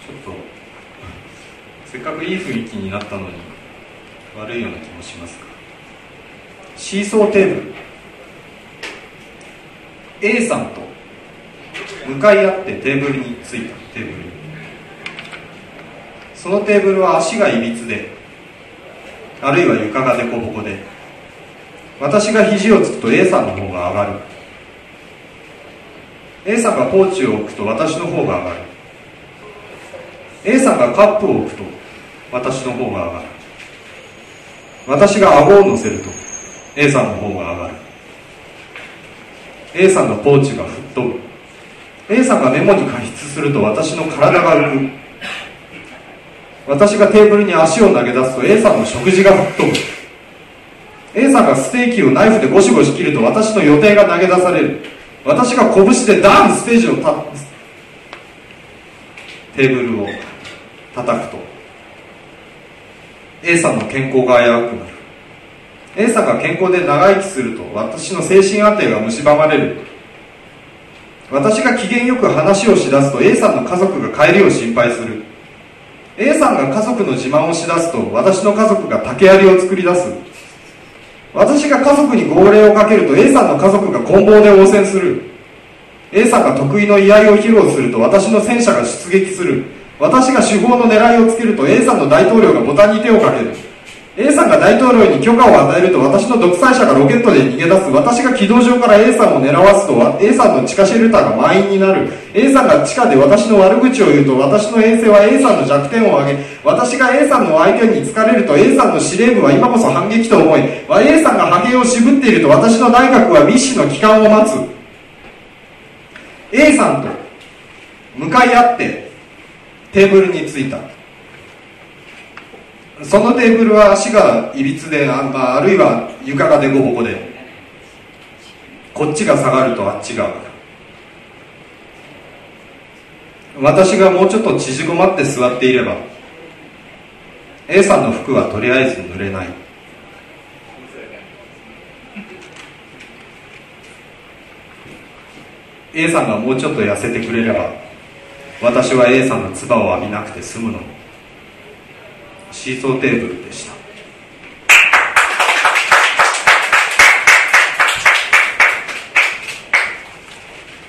ちょっとせっかくいい雰囲気になったのに悪いような気もしますが、シーソーテーブル、 A さんと向かい合ってテーブルについたテーブル、そのテーブルは足がいびつで、あるいは床が凸凹で、私が肘をつくと A さんの方が上がる。 A さんがポーチを置くと私の方が上がる。 A さんがカップを置くと私の方が上がる。私が顎を乗せると A さんの方が上がる。 A さんのポーチが吹っ飛ぶ。 A さんがメモに加筆すると私の体が浮く。私がテーブルに足を投げ出すと A さんの食事が吹っ飛ぶ。 A さんがステーキをナイフでゴシゴシ切ると私の予定が投げ出される。私が拳でダンステージをテーブルを叩くと A さんの健康が危うくなる。 A さんが健康で長生きすると私の精神安定が蝕まれる。私が機嫌よく話をしだすと A さんの家族が帰りを心配する。 A さんが家族の自慢をしだすと私の家族が竹槍を作り出す。私が家族に号令をかけると A さんの家族が棍棒で応戦する。 A さんが得意の居合を披露すると私の戦車が出撃する。私が手法の狙いをつけると A さんの大統領がボタンに手をかける。 A さんが大統領に許可を与えると私の独裁者がロケットで逃げ出す。私が軌道上から A さんを狙わすと A さんの地下シェルターが満員になる。 A さんが地下で私の悪口を言うと私の衛星は A さんの弱点を上げ、私が A さんの相手に疲れると A さんの司令部は今こそ反撃と思い、 A さんが波形を渋っていると私の内閣は密使の帰還を待つ。 A さんと向かい合ってテーブルについた。そのテーブルは足がいびつで、あるいは床が凸凹で、こっちが下がるとあっちが上がる。私がもうちょっと縮こまって座っていれば A さんの服はとりあえず濡れない。A さんがもうちょっと痩せてくれれば私は A さんの唾を浴びなくて済むのに。シーソーテーブルでした。